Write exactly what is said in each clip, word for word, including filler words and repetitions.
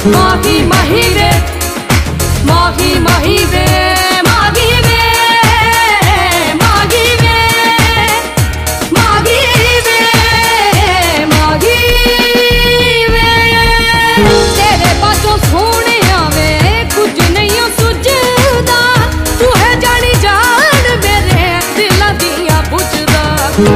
माही माही वे माही माही वे माही वे माही वे माही वे माही वे तेरे पासों सोने आवे कुछ नहीं सुझदा तू है जानी जान मेरे दिल दिया बुझदा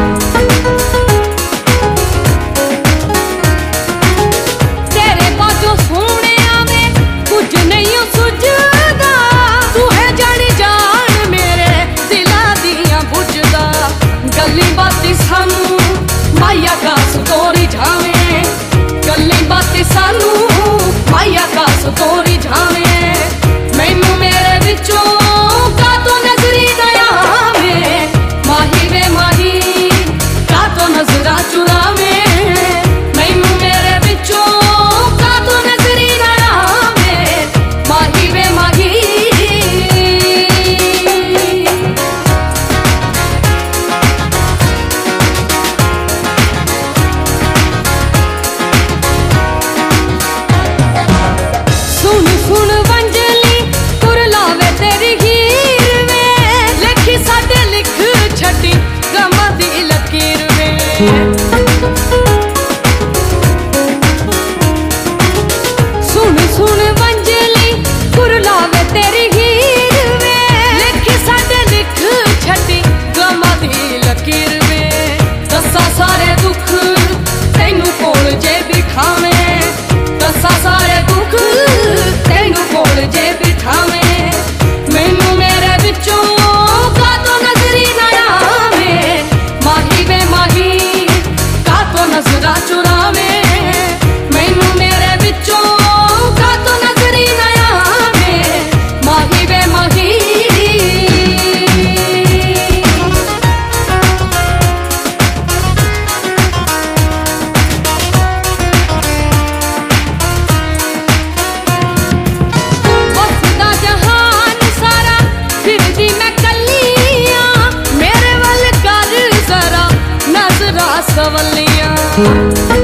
माया का सुतोरी झावे गल्ली बातें सानू माया का सुतोरी झावे मैनू मेरे विचों का तो नजरी दया में माही वे माही का तो नजरा चुरावे मैनू मेरे विचों का तो नजरी दया में माही वे माही सुन वंजली तुर लावे तेरी हीर वे लिखी साडे लिख छड़ी गमा दी लकीर वे सुन सुन वंजली तुर लावे तेरी हीर वे लिखी साडे लिख छड़ी गमा दी लकीर वे दसा सारे दुख तैनू कोल जे बिठावे दसा सारे दुख जे बिठावे मैनू मेरे विचों का तो नजरी नया में माही वे माही का तो नजरा चुरावे मैनू मेरे विचों का तो नजरी नया में माही वे माही सवलियां